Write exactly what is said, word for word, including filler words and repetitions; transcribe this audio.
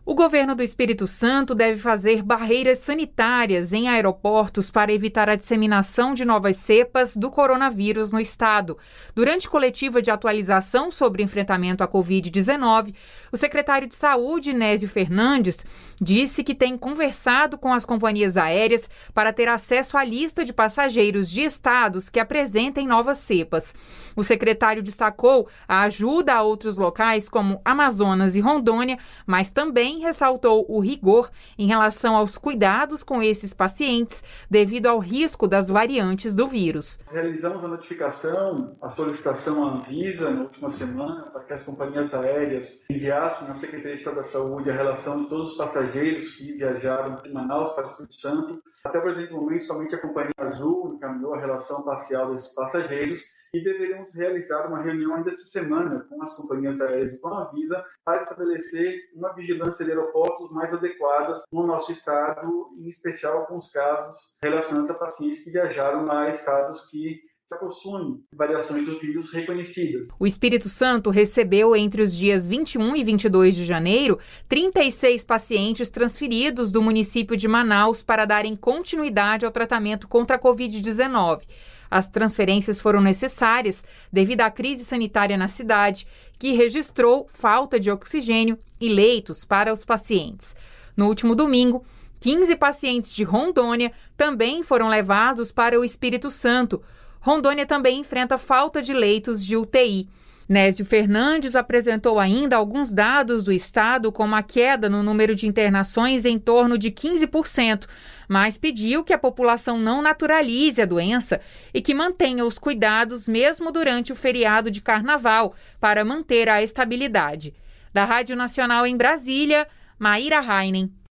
O governo do Espírito Santo deve fazer barreiras sanitárias em aeroportos para evitar a disseminação de novas cepas do coronavírus no estado. Durante coletiva de atualização sobre o enfrentamento à covid dezenove, o secretário de Saúde, Nésio Fernandes, disse que tem conversado com as companhias aéreas para ter acesso à lista de passageiros de estados que apresentem novas cepas. O secretário destacou a ajuda a outros locais como Amazonas e Rondônia, mas também ressaltou o rigor em relação aos cuidados com esses pacientes devido ao risco das variantes do vírus. Realizamos a notificação, a solicitação à Anvisa na última semana para que as companhias aéreas enviassem à Secretaria de Estado da Saúde a relação de todos os passageiros que viajaram de Manaus para o Espírito Santo. Até o presente momento, somente a Companhia Azul encaminhou a relação parcial desses passageiros e deveremos realizar uma reunião ainda essa semana com as companhias aéreas e com a Anvisa para estabelecer uma vigilância de aeroportos mais adequada no nosso estado, em especial com os casos relacionados a pacientes que viajaram a estados que já possuem variações do vírus reconhecidas. O Espírito Santo recebeu entre os dias vinte e um e vinte e dois de janeiro trinta e seis pacientes transferidos do município de Manaus para darem continuidade ao tratamento contra a covid dezenove. As transferências foram necessárias devido à crise sanitária na cidade, que registrou falta de oxigênio e leitos para os pacientes. No último domingo, quinze pacientes de Rondônia também foram levados para o Espírito Santo. Rondônia também enfrenta falta de leitos de U T I. Nésio Fernandes apresentou ainda alguns dados do estado, como a queda no número de internações em torno de quinze por cento, mas pediu que a população não naturalize a doença e que mantenha os cuidados mesmo durante o feriado de carnaval para manter a estabilidade. Da Rádio Nacional em Brasília, Maíra Heinen.